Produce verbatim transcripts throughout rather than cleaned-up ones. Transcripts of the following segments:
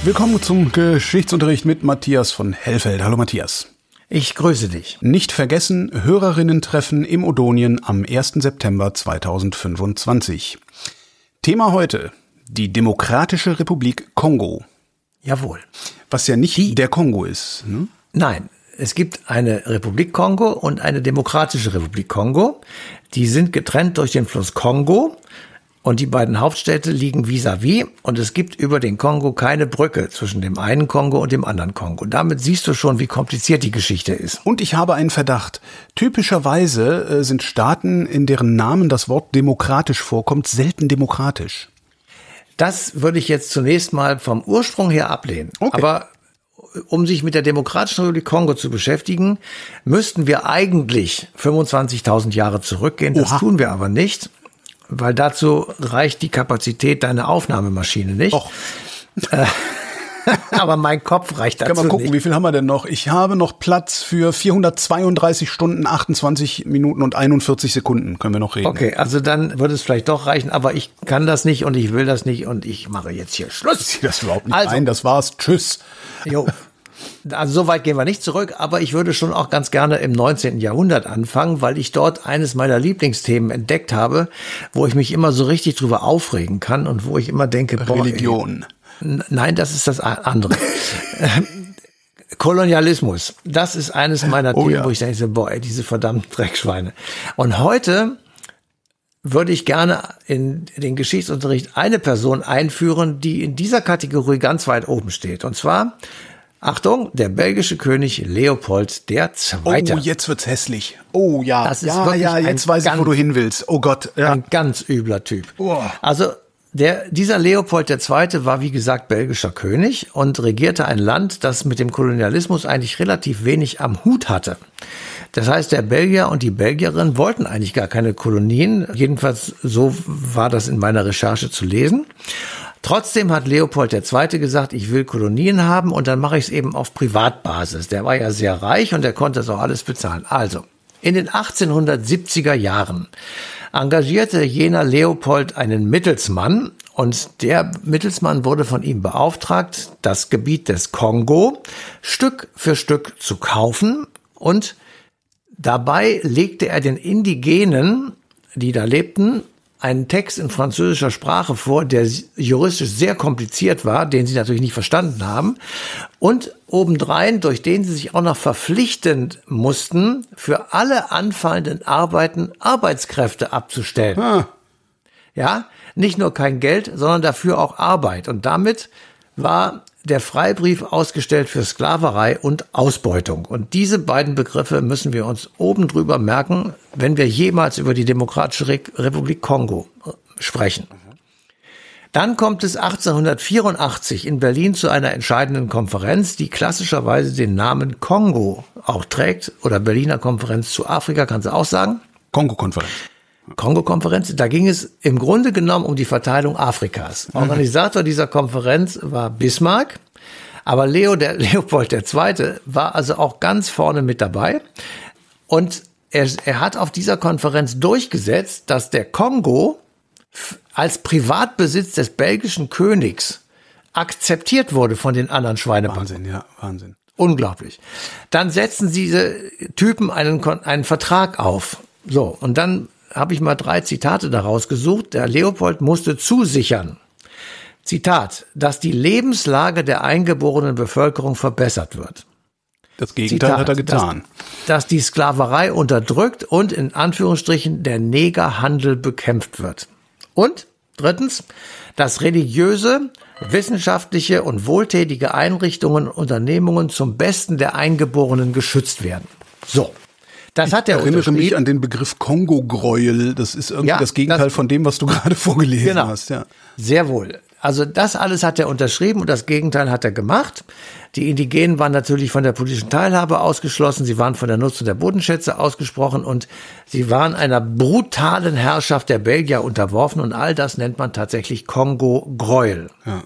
Willkommen zum Geschichtsunterricht mit Matthias von Hellfeld. Hallo Matthias. Ich grüße dich. Nicht vergessen, Hörerinnen-Treffen im Odonien am ersten September zweitausendfünfundzwanzig. Thema heute, die Demokratische Republik Kongo. Jawohl. Was ja nicht die, der Kongo ist. Ne? Nein, es gibt eine Republik Kongo und eine Demokratische Republik Kongo. Die sind getrennt durch den Fluss Kongo. Und die beiden Hauptstädte liegen vis-à-vis und es gibt über den Kongo keine Brücke zwischen dem einen Kongo und dem anderen Kongo. Damit siehst du schon, wie kompliziert die Geschichte ist. Und ich habe einen Verdacht. Typischerweise äh, sind Staaten, in deren Namen das Wort demokratisch vorkommt, selten demokratisch. Das würde ich jetzt zunächst mal vom Ursprung her ablehnen. Okay. Aber um sich mit der Demokratischen Republik Kongo zu beschäftigen, müssten wir eigentlich fünfundzwanzigtausend Jahre zurückgehen. Das Oha. tun wir aber nicht. Weil dazu reicht die Kapazität deiner Aufnahmemaschine nicht. Och. Äh, aber mein Kopf reicht dazu nicht. Können wir gucken, nicht. Wie viel haben wir denn noch? Ich habe noch Platz für vierhundertzweiunddreißig Stunden, achtundzwanzig Minuten und einundvierzig Sekunden. Können wir noch reden. Okay, also dann würde es vielleicht doch reichen, aber ich kann das nicht und ich will das nicht und ich mache jetzt hier Schluss. Ich sehe das überhaupt nicht also, ein, das war's. Tschüss. Jo. Also so weit gehen wir nicht zurück, aber ich würde schon auch ganz gerne im neunzehnten Jahrhundert anfangen, weil ich dort eines meiner Lieblingsthemen entdeckt habe, wo ich mich immer so richtig drüber aufregen kann und wo ich immer denke, boah, Religion. Ey, nein, das ist das andere. Kolonialismus, das ist eines meiner oh, Themen, ja. wo ich denke, boah, ey, diese verdammten Dreckschweine. Und heute würde ich gerne in den Geschichtsunterricht eine Person einführen, die in dieser Kategorie ganz weit oben steht. Und zwar Achtung, der belgische König Leopold der Zweite. Oh, jetzt wird's hässlich. Oh ja, das ist ja, ja, jetzt weiß ich, wo du hin willst. Oh Gott. Ja. Ein ganz übler Typ. Oh. Also der, dieser Leopold der Zweite war, wie gesagt, belgischer König und regierte ein Land, das mit dem Kolonialismus eigentlich relativ wenig am Hut hatte. Das heißt, der Belgier und die Belgierin wollten eigentlich gar keine Kolonien. Jedenfalls so war das in meiner Recherche zu lesen. Trotzdem hat Leopold der Zweite gesagt, ich will Kolonien haben und dann mache ich es eben auf Privatbasis. Der war ja sehr reich und der konnte das auch alles bezahlen. Also, in den achtzehnhundertsiebziger Jahren engagierte jener Leopold einen Mittelsmann und der Mittelsmann wurde von ihm beauftragt, das Gebiet des Kongo Stück für Stück zu kaufen und dabei legte er den Indigenen, die da lebten, einen Text in französischer Sprache vor, der juristisch sehr kompliziert war, den sie natürlich nicht verstanden haben. Und obendrein, durch den sie sich auch noch verpflichten mussten, für alle anfallenden Arbeiten Arbeitskräfte abzustellen. Ah. Ja, nicht nur kein Geld, sondern dafür auch Arbeit. Und damit war der Freibrief ausgestellt für Sklaverei und Ausbeutung. Und diese beiden Begriffe müssen wir uns oben drüber merken, wenn wir jemals über die Demokratische Re- Republik Kongo sprechen. Dann kommt es achtzehnhundertvierundachtzig in Berlin zu einer entscheidenden Konferenz, die klassischerweise den Namen Kongo auch trägt. Oder Berliner Konferenz zu Afrika, kannst du auch sagen? Kongo-Konferenz. Kongo-Konferenz, da ging es im Grunde genommen um die Verteilung Afrikas. Organisator dieser Konferenz war Bismarck, aber Leo, der Leopold der Zweite, war also auch ganz vorne mit dabei. Und er, er hat auf dieser Konferenz durchgesetzt, dass der Kongo als Privatbesitz des belgischen Königs akzeptiert wurde von den anderen Schweinebacken. Wahnsinn, ja, Wahnsinn. Unglaublich. Dann setzen diese Typen einen, einen Vertrag auf. So, und dann habe ich mal drei Zitate daraus gesucht. Der Leopold musste zusichern, Zitat, dass die Lebenslage der eingeborenen Bevölkerung verbessert wird. Das Gegenteil Zitat, hat er getan. Dass, dass die Sklaverei unterdrückt und in Anführungsstrichen der Negerhandel bekämpft wird. Und drittens, dass religiöse, wissenschaftliche und wohltätige Einrichtungen und Unternehmungen zum Besten der Eingeborenen geschützt werden. So. Das hat er Ich erinnere mich an den Begriff Kongo-Gräuel. Das ist irgendwie ja, das Gegenteil das, von dem, was du gerade vorgelesen genau, hast. Ja. Sehr wohl. Also das alles hat er unterschrieben und das Gegenteil hat er gemacht. Die Indigenen waren natürlich von der politischen Teilhabe ausgeschlossen. Sie waren von der Nutzung der Bodenschätze ausgesprochen und sie waren einer brutalen Herrschaft der Belgier unterworfen. Und all das nennt man tatsächlich Kongo-Gräuel. Ja.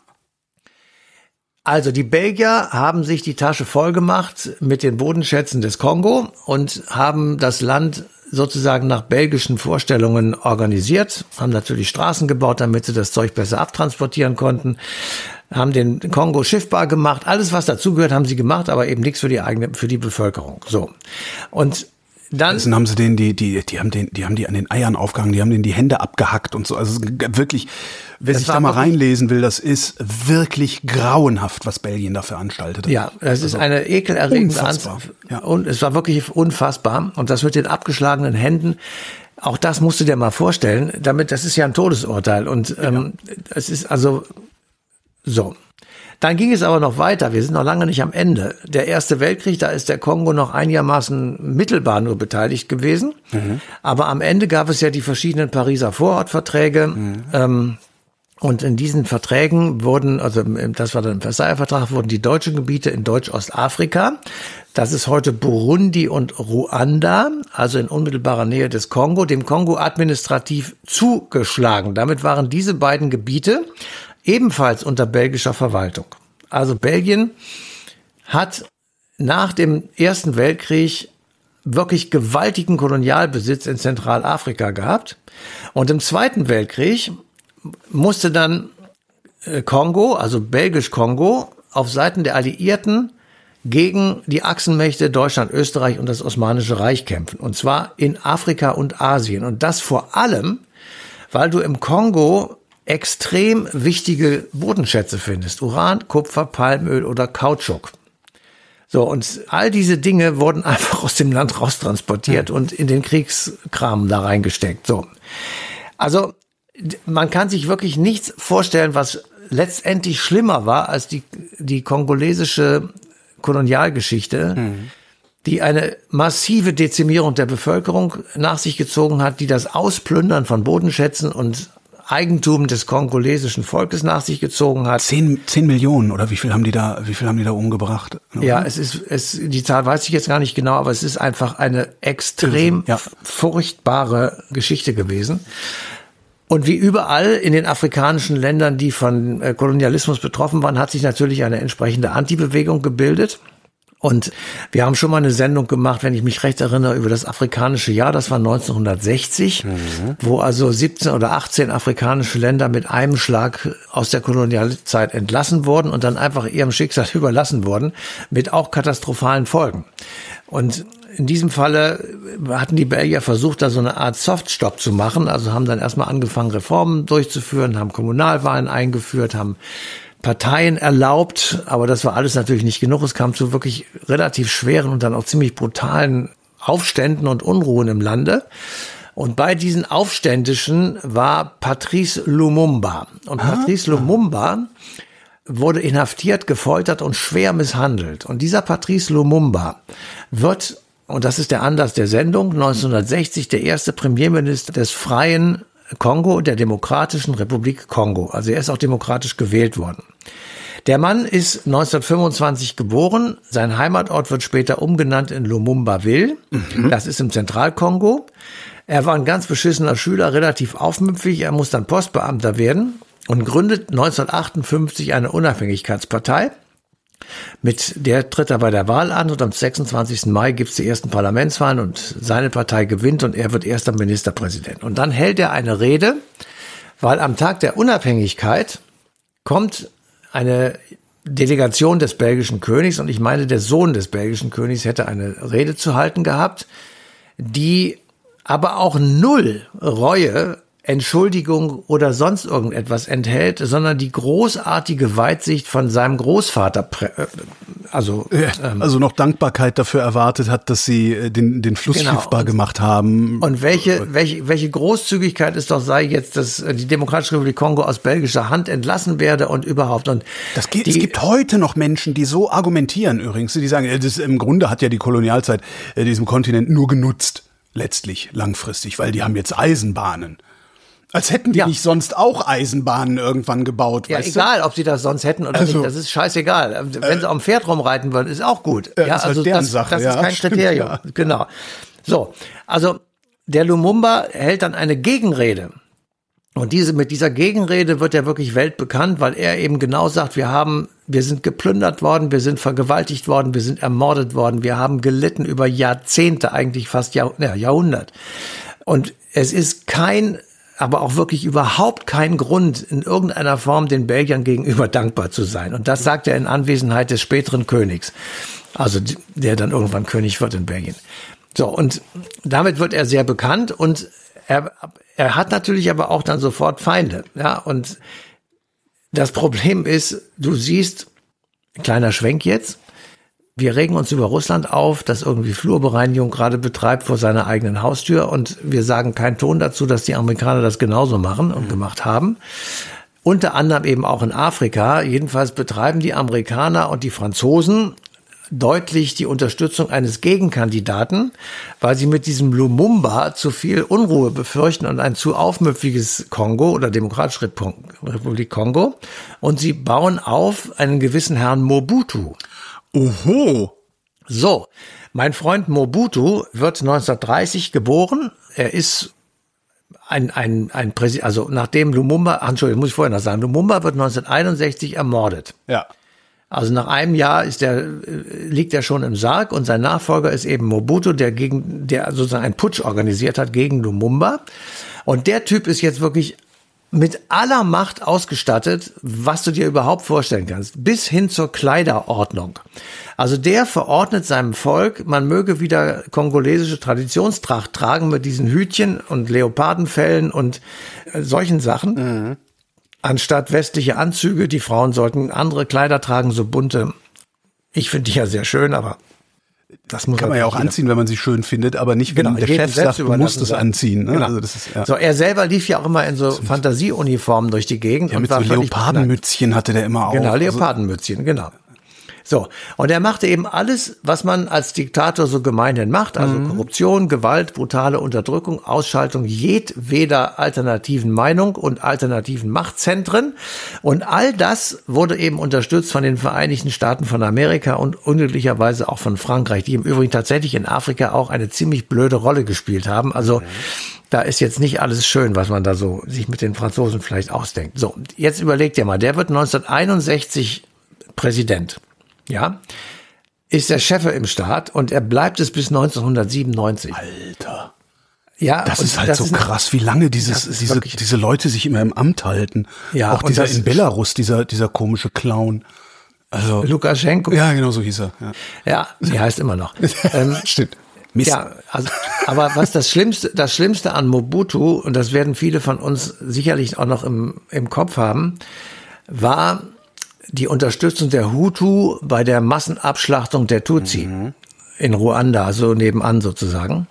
Also die Belgier haben sich die Tasche voll gemacht mit den Bodenschätzen des Kongo und haben das Land sozusagen nach belgischen Vorstellungen organisiert, haben natürlich Straßen gebaut, damit sie das Zeug besser abtransportieren konnten, haben den Kongo schiffbar gemacht, alles was dazugehört, haben sie gemacht, aber eben nichts für die eigene, für die Bevölkerung. So. Und dann Dann haben sie denen die, die, die haben den, die haben die an den Eiern aufgehangen, die haben denen die Hände abgehackt und so. Also wirklich, wer sich da mal reinlesen will, das ist wirklich grauenhaft, was Belgien da veranstaltet hat. Ja, das also ist eine ekelerregende unfassbar. Anzahl. Ja. Und es war wirklich unfassbar. Und das mit den abgeschlagenen Händen, auch das musst du dir mal vorstellen. Damit, das ist ja ein Todesurteil. Und ähm, ja. es ist also so. Dann ging es aber noch weiter. Wir sind noch lange nicht am Ende. Der Erste Weltkrieg, da ist der Kongo noch einigermaßen mittelbar nur beteiligt gewesen. Mhm. Aber am Ende gab es ja die verschiedenen Pariser Vorortverträge. Mhm. Ähm, und in diesen Verträgen wurden, also das war dann im Versailler Vertrag, wurden die deutschen Gebiete in Deutsch-Ostafrika, das ist heute Burundi und Ruanda, also in unmittelbarer Nähe des Kongo, dem Kongo administrativ zugeschlagen. Damit waren diese beiden Gebiete ebenfalls unter belgischer Verwaltung. Also Belgien hat nach dem Ersten Weltkrieg wirklich gewaltigen Kolonialbesitz in Zentralafrika gehabt. Und im Zweiten Weltkrieg musste dann Kongo, also Belgisch-Kongo, auf Seiten der Alliierten gegen die Achsenmächte Deutschland, Österreich und das Osmanische Reich kämpfen. Und zwar in Afrika und Asien. Und das vor allem, weil du im Kongo extrem wichtige Bodenschätze findest. Uran, Kupfer, Palmöl oder Kautschuk. So, und all diese Dinge wurden einfach aus dem Land raustransportiert und in den Kriegskram da reingesteckt. So. Also, man kann sich wirklich nichts vorstellen, was letztendlich schlimmer war als die, die kongolesische Kolonialgeschichte, mhm. die eine massive Dezimierung der Bevölkerung nach sich gezogen hat, die das Ausplündern von Bodenschätzen und Eigentum des kongolesischen Volkes nach sich gezogen hat. Zehn, zehn Millionen oder wie viel haben die da, wie viel haben die da umgebracht? Ja, es ist, es, die Zahl weiß ich jetzt gar nicht genau, aber es ist einfach eine extrem ja. furchtbare Geschichte gewesen. Und wie überall in den afrikanischen Ländern, die von Kolonialismus betroffen waren, hat sich natürlich eine entsprechende Antibewegung gebildet. Und wir haben schon mal eine Sendung gemacht, wenn ich mich recht erinnere, über das afrikanische Jahr. Das war neunzehnhundertsechzig, mhm. wo also siebzehn oder achtzehn afrikanische Länder mit einem Schlag aus der Kolonialzeit entlassen wurden und dann einfach ihrem Schicksal überlassen wurden, mit auch katastrophalen Folgen. Und in diesem Falle hatten die Belgier versucht, da so eine Art Softstop zu machen. Also haben dann erstmal angefangen, Reformen durchzuführen, haben Kommunalwahlen eingeführt, haben Parteien erlaubt, aber das war alles natürlich nicht genug. Es kam zu wirklich relativ schweren und dann auch ziemlich brutalen Aufständen und Unruhen im Lande. Und bei diesen Aufständischen war Patrice Lumumba. Und ah. Patrice Lumumba wurde inhaftiert, gefoltert und schwer misshandelt. Und dieser Patrice Lumumba wird, und das ist der Anlass der Sendung, neunzehnhundertsechzig der erste Premierminister des freien Kongo, der Demokratischen Republik Kongo. Also er ist auch demokratisch gewählt worden. Der Mann ist neunzehnhundertfünfundzwanzig geboren. Sein Heimatort wird später umgenannt in Lumumbaville. Mhm. Das ist im Zentralkongo. Er war ein ganz beschissener Schüler, relativ aufmüpfig. Er muss dann Postbeamter werden und gründet neunzehnhundertachtundfünfzig eine Unabhängigkeitspartei. Mit der tritt er bei der Wahl an und am sechsundzwanzigsten Mai gibt es die ersten Parlamentswahlen und seine Partei gewinnt und er wird erster Ministerpräsident. Und dann hält er eine Rede, weil am Tag der Unabhängigkeit kommt eine Delegation des belgischen Königs und ich meine, der Sohn des belgischen Königs hätte eine Rede zu halten gehabt, die aber auch null Reue, Entschuldigung oder sonst irgendetwas enthält, sondern die großartige Weitsicht von seinem Großvater, also ähm, also noch Dankbarkeit dafür erwartet hat, dass sie den den Fluss genau. schiffbar und, gemacht haben. Und welche welche welche Großzügigkeit es doch sei jetzt, dass die Demokratische Republik Kongo aus belgischer Hand entlassen werde und überhaupt und das geht, die, es gibt heute noch Menschen, die so argumentieren übrigens, die sagen, das im Grunde hat ja die Kolonialzeit diesem Kontinent nur genutzt, letztlich langfristig, weil die haben jetzt Eisenbahnen. Als hätten die ja. nicht sonst auch Eisenbahnen irgendwann gebaut. Ja, weißt egal, du? ob sie das sonst hätten oder also, nicht, das ist scheißegal. Wenn äh, sie auf dem Pferd rumreiten würden, ist auch gut. Äh, ja, ist also halt deren das, Sache. das ja, ist kein stimmt, Kriterium. Ja. Genau. So, also der Lumumba hält dann eine Gegenrede Und diese, mit dieser Gegenrede wird er wirklich weltbekannt, weil er eben genau sagt, wir haben, wir sind geplündert worden, wir sind vergewaltigt worden, wir sind ermordet worden, wir haben gelitten über Jahrzehnte, eigentlich fast Jahr, ja, Jahrhundert. Und es ist kein, aber auch wirklich überhaupt kein Grund, in irgendeiner Form den Belgiern gegenüber dankbar zu sein. Und das sagt er in Anwesenheit des späteren Königs. Also, der dann irgendwann König wird in Belgien. So, und damit wird er sehr bekannt und er, er hat natürlich aber auch dann sofort Feinde, ja, und das Problem ist, du siehst, kleiner Schwenk jetzt, wir regen uns über Russland auf, das irgendwie Flurbereinigung gerade betreibt vor seiner eigenen Haustür und wir sagen keinen Ton dazu, dass die Amerikaner das genauso machen und gemacht haben. Unter anderem eben auch in Afrika, jedenfalls betreiben die Amerikaner und die Franzosen deutlich die Unterstützung eines Gegenkandidaten, weil sie mit diesem Lumumba zu viel Unruhe befürchten und ein zu aufmüpfiges Kongo oder Demokratische Republik Kongo. Und sie bauen auf einen gewissen Herrn Mobutu. Oho. So, mein Freund Mobutu wird neunzehnhundertdreißig geboren. Er ist ein, ein, ein Präsident, also nachdem Lumumba, Entschuldigung, muss ich vorher noch sagen, Lumumba wird neunzehnhunderteinundsechzig ermordet. Ja. Also nach einem Jahr ist der, liegt er schon im Sarg und sein Nachfolger ist eben Mobutu, der gegen, der sozusagen einen Putsch organisiert hat gegen Lumumba. Und der Typ ist jetzt wirklich mit aller Macht ausgestattet, was du dir überhaupt vorstellen kannst, bis hin zur Kleiderordnung. Also der verordnet seinem Volk, man möge wieder kongolesische Traditionstracht tragen mit diesen Hütchen und Leopardenfellen und solchen Sachen. Mhm. Anstatt westliche Anzüge, die Frauen sollten andere Kleider tragen, so bunte. Ich finde die ja sehr schön, aber das muss kann man ja auch anziehen, wenn man sie schön findet, aber nicht, wenn genau, der Chef sagt, du musst es anziehen. Ne? Genau. Also das ist, ja. So, er selber lief ja auch immer in so Fantasieuniformen durch die Gegend. Ja, und mit war so Leopardenmützchen hatte der immer auch. Genau, Leopardenmützchen, genau. So, und er machte eben alles, was man als Diktator so gemeinhin macht, also mhm. Korruption, Gewalt, brutale Unterdrückung, Ausschaltung jedweder alternativen Meinung und alternativen Machtzentren. Und all das wurde eben unterstützt von den Vereinigten Staaten von Amerika und unglücklicherweise auch von Frankreich, die im Übrigen tatsächlich in Afrika auch eine ziemlich blöde Rolle gespielt haben. Also mhm. da ist jetzt nicht alles schön, was man da so sich mit den Franzosen vielleicht ausdenkt. So, jetzt überlegt ihr mal, der wird neunzehnhunderteinundsechzig Präsident. Ja, ist der Chef im Staat und er bleibt es bis neunzehnhundertsiebenundneunzig. Alter. Ja, das ist halt das so ist krass, wie lange dieses, diese, diese Leute sich immer im Amt halten. Ja, auch dieser in Belarus, dieser, dieser komische Clown. Also. Lukaschenko. Ja, genau so hieß er. Ja, ja die heißt immer noch. ähm, Stimmt. Mist. Ja, also, aber was das Schlimmste, das Schlimmste an Mobutu, und das werden viele von uns sicherlich auch noch im, im Kopf haben, war die Unterstützung der Hutu bei der Massenabschlachtung der Tutsi mhm. in Ruanda, also nebenan sozusagen.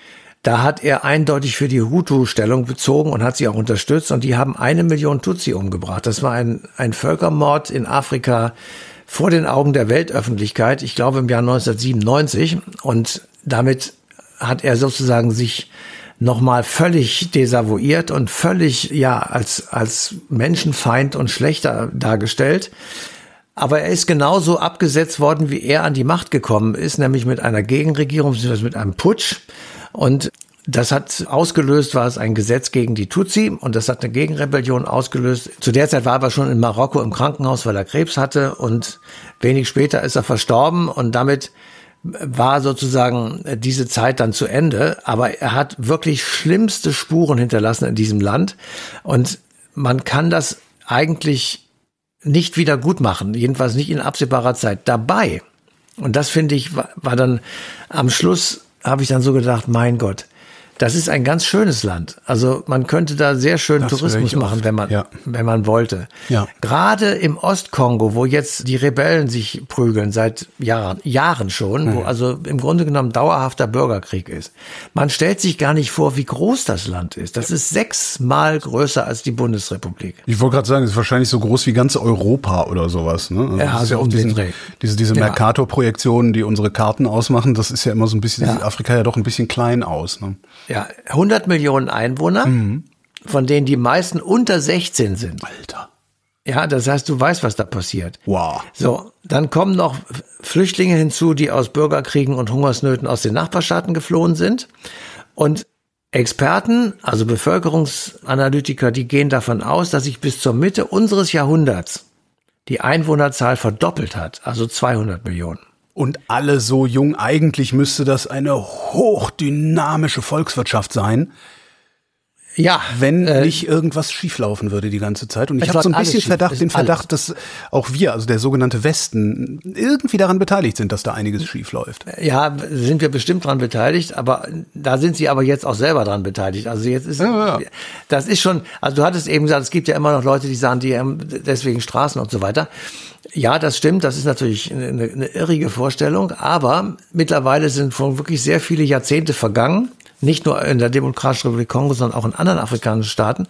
Da hat er eindeutig für die Hutu Stellung bezogen und hat sie auch unterstützt und die haben eine Million Tutsi umgebracht. Das war ein, ein Völkermord in Afrika vor den Augen der Weltöffentlichkeit, ich glaube im Jahr neunzehnhundertsiebenundneunzig, und damit hat er sozusagen sich nochmal völlig desavouiert und völlig, ja, als, als Menschenfeind und schlechter dargestellt. Aber er ist genauso abgesetzt worden, wie er an die Macht gekommen ist, nämlich mit einer Gegenregierung, mit einem Putsch. Und das hat ausgelöst, war es ein Gesetz gegen die Tutsi und das hat eine Gegenrebellion ausgelöst. Zu der Zeit war er aber schon in Marokko im Krankenhaus, weil er Krebs hatte und wenig später ist er verstorben und damit war sozusagen diese Zeit dann zu Ende, aber er hat wirklich schlimmste Spuren hinterlassen in diesem Land und man kann das eigentlich nicht wieder gut machen, jedenfalls nicht in absehbarer Zeit. Dabei, und das finde ich, war, war dann am Schluss, habe ich dann so gedacht, mein Gott, das ist ein ganz schönes Land. Also man könnte da sehr schön das Tourismus machen, wenn man, ja. wenn man wollte. Ja. Gerade im Ostkongo, wo jetzt die Rebellen sich prügeln, seit Jahren, Jahren schon, mhm. wo also im Grunde genommen dauerhafter Bürgerkrieg ist. Man stellt sich gar nicht vor, wie groß das Land ist. Das ist sechsmal größer als die Bundesrepublik. Ich wollte gerade sagen, es ist wahrscheinlich so groß wie ganz Europa oder sowas. Ne? Also ja, also ja auch um diesen, diese, diese ja. Mercator-Projektionen, die unsere Karten ausmachen, das ist ja immer so ein bisschen, ja. sieht Afrika ja doch ein bisschen klein aus. Ne? Ja, hundert Millionen Einwohner, mhm. von denen die meisten unter sechzehn sind. Alter. Ja, das heißt, du weißt, was da passiert. Wow. So, dann kommen noch Flüchtlinge hinzu, die aus Bürgerkriegen und Hungersnöten aus den Nachbarstaaten geflohen sind. Und Experten, also Bevölkerungsanalytiker, die gehen davon aus, dass sich bis zur Mitte unseres Jahrhunderts die Einwohnerzahl verdoppelt hat, also zweihundert Millionen. Und alle so jung, eigentlich müsste das eine hochdynamische Volkswirtschaft sein. Ja, wenn äh, nicht irgendwas schieflaufen würde die ganze Zeit. Und ich es habe so ein läuft bisschen alles Verdacht, schief. den Es ist Verdacht, dass auch wir, also der sogenannte Westen, irgendwie daran beteiligt sind, dass da einiges schief läuft. Ja, sind wir bestimmt dran beteiligt, aber da sind sie aber jetzt auch selber dran beteiligt. Also jetzt ist, Ja, ja. das ist schon, also du hattest eben gesagt, es gibt ja immer noch Leute, die sagen, die haben deswegen Straßen und so weiter. Ja, das stimmt, das ist natürlich eine, eine irrige Vorstellung, aber mittlerweile sind schon wirklich sehr viele Jahrzehnte vergangen, nicht nur in der Demokratischen Republik Kongo, sondern auch in anderen afrikanischen Staaten,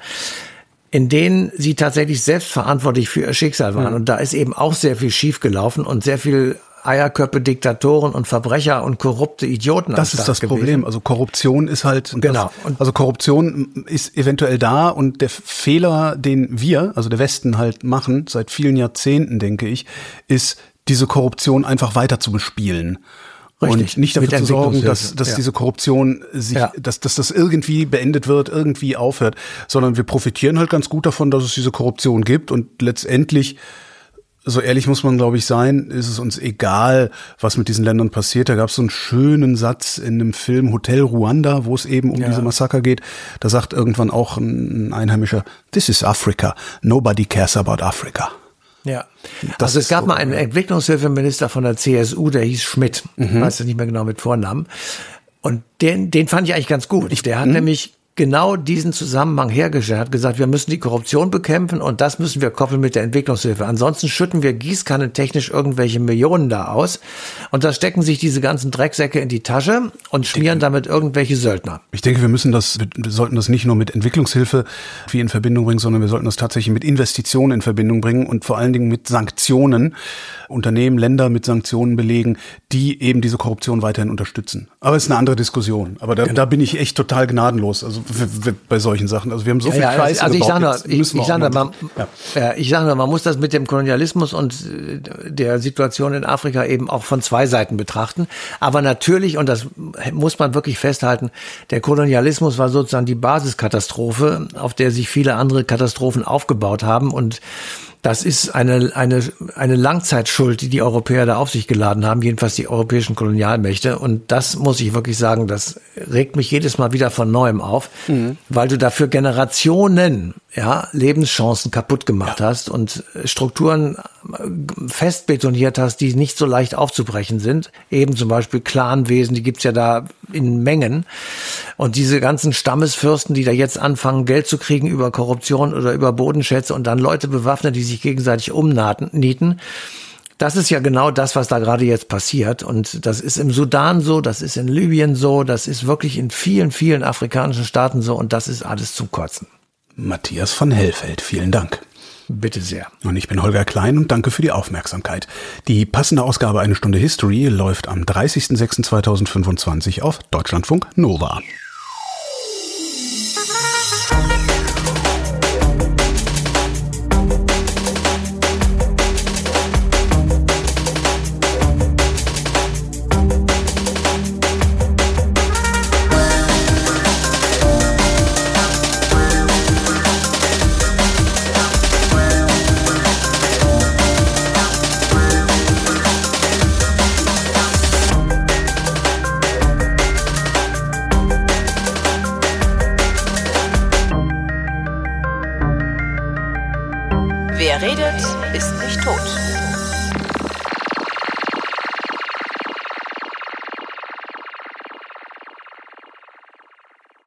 in denen sie tatsächlich selbstverantwortlich für ihr Schicksal waren. Mhm. Und da ist eben auch sehr viel schiefgelaufen und sehr viel Eierköpfe, Diktatoren und Verbrecher und korrupte Idioten. Das ist das gewesen. Problem. Also Korruption ist halt, und genau. Das, also Korruption ist eventuell da und der Fehler, den wir, also der Westen halt machen, seit vielen Jahrzehnten, denke ich, ist, diese Korruption einfach weiter zu bespielen. Richtig. Und nicht dafür zu sorgen, dass, dass ja. diese Korruption sich, ja. dass, dass das irgendwie beendet wird, irgendwie aufhört, sondern wir profitieren halt ganz gut davon, dass es diese Korruption gibt und letztendlich, so ehrlich muss man, glaube ich, sein, ist es uns egal, was mit diesen Ländern passiert. Da gab es so einen schönen Satz in einem Film Hotel Ruanda, wo es eben um ja. diese Massaker geht. Da sagt irgendwann auch ein Einheimischer, "This is Africa. Nobody cares about Africa." Ja, das also es gab so, mal einen ja. Entwicklungshilfeminister von der C S U, der hieß Schmidt, mhm. weiß ich nicht mehr genau mit Vornamen. Und den, den fand ich eigentlich ganz gut. Ich, der hat mhm. nämlich genau diesen Zusammenhang hergestellt, hat gesagt, wir müssen die Korruption bekämpfen und das müssen wir koppeln mit der Entwicklungshilfe. Ansonsten schütten wir gießkannentechnisch irgendwelche Millionen da aus und da stecken sich diese ganzen Drecksäcke in die Tasche und schmieren damit irgendwelche Söldner. Ich denke, wir müssen das, wir sollten das nicht nur mit Entwicklungshilfe wie in Verbindung bringen, sondern wir sollten das tatsächlich mit Investitionen in Verbindung bringen und vor allen Dingen mit Sanktionen. Unternehmen, Länder mit Sanktionen belegen, die eben diese Korruption weiterhin unterstützen. Aber es ist eine andere Diskussion. Aber da, genau. da bin ich echt total gnadenlos. Also bei solchen Sachen. Also wir haben so viel ja, ja, Scheiße also gebaut. Also ich sage nur, ich, ich sage nur, man, ja. Ja, ich sage nur, man muss das mit dem Kolonialismus und der Situation in Afrika eben auch von zwei Seiten betrachten. Aber natürlich, und das muss man wirklich festhalten, der Kolonialismus war sozusagen die Basiskatastrophe, auf der sich viele andere Katastrophen aufgebaut haben. Und das ist eine, eine, eine Langzeitschuld, die die Europäer da auf sich geladen haben, jedenfalls die europäischen Kolonialmächte. Und das muss ich wirklich sagen, das regt mich jedes Mal wieder von Neuem auf, mhm. weil du dafür Generationen, ja, Lebenschancen kaputt gemacht ja. hast und Strukturen fest betoniert hast, die nicht so leicht aufzubrechen sind. Eben zum Beispiel Clanwesen, die gibt's ja da in Mengen. Und diese ganzen Stammesfürsten, die da jetzt anfangen, Geld zu kriegen über Korruption oder über Bodenschätze und dann Leute bewaffnen, die sich gegenseitig umnieten. Das ist ja genau das, was da gerade jetzt passiert. Und das ist im Sudan so, das ist in Libyen so, das ist wirklich in vielen, vielen afrikanischen Staaten so. Und das ist alles zum Kotzen. Matthias von Hellfeld, vielen Dank. Bitte sehr. Und ich bin Holger Klein und danke für die Aufmerksamkeit. Die passende Ausgabe Eine Stunde History läuft am dreißigsten sechsten zweitausendfünfundzwanzig auf Deutschlandfunk Nova. Wer redet, ist nicht tot.